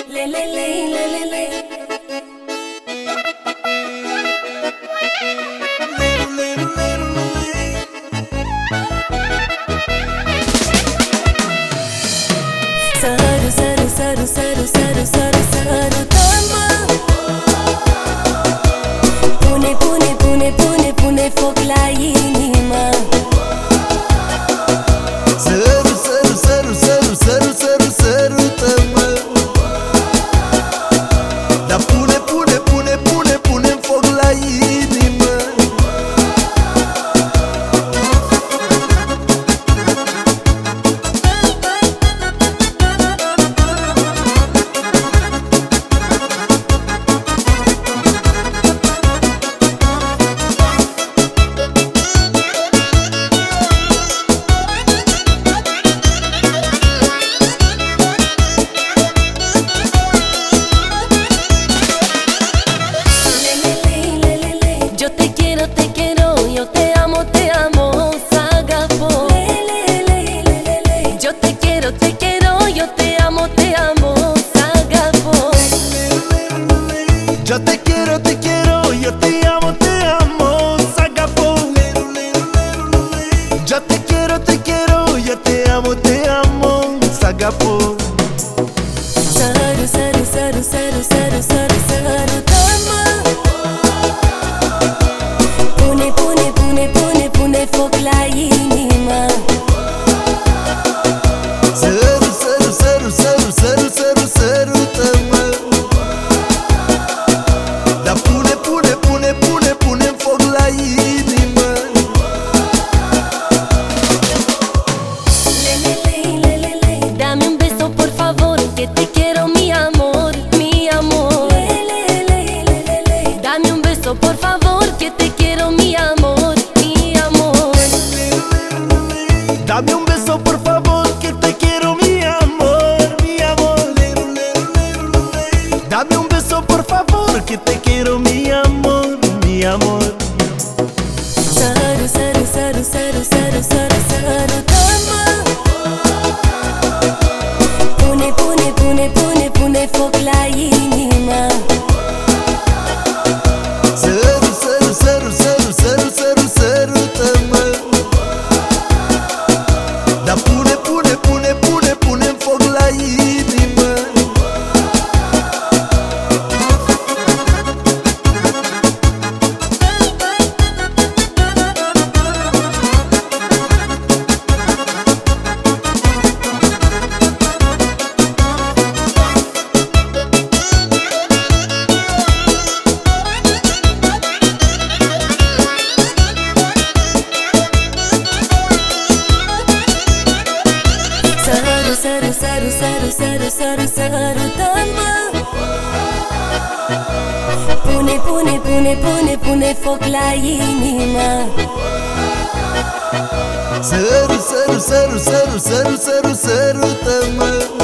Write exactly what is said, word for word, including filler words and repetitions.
le le le le le le. Saru saru saru saru saru saru saru tama. Pune pune pune pune pune foc la inima. Saru saru saru saru saru saru saru tama. Dar pune pune pune pune pune foc la inima. Yo te quiero, te quiero, yo te amo, te amo, Sagapo. Yo te quiero, te quiero, yo te amo, te amo, Sagapo. Yo te quiero, te quiero, yo te amo, te amo, Sagapo. Yo te quiero, te quiero, yo te amo, te amo, Sagapo. Saru, saru, saru, saru, saru, saru, saru, tama. Pune, pune, pune, pune, pune foc la inima. Saru, saru, saru, saru, saru, saru, saru, tama. Dar pune, pune, pune, pune, pune foc la inima. Le, le, le, le, le. Dame un beso por favor, que te quiero mi amor, mi amor. Dame un beso por favor, que te quiero mi amor, mi amor. Dame un beso por favor, que te quiero mi amor, mi amor. Dame un beso por favor, que te quiero mi amor, mi amor. Saru, saru, saru, saru, saru, saru, saru, tama. Pune, pune, pune, pune, pune foc la inima. Saru, saru, saru, saru, saru, saru, saru, tama. Dar pune, pune, pune, pune, pune foc la inima. Saru, saru, saru, saru, saru, saru, saru, tama. Pune, pune, pune, pune, pune foc la inima. Saru, saru, saru, saru, saru, saru, saru, tama.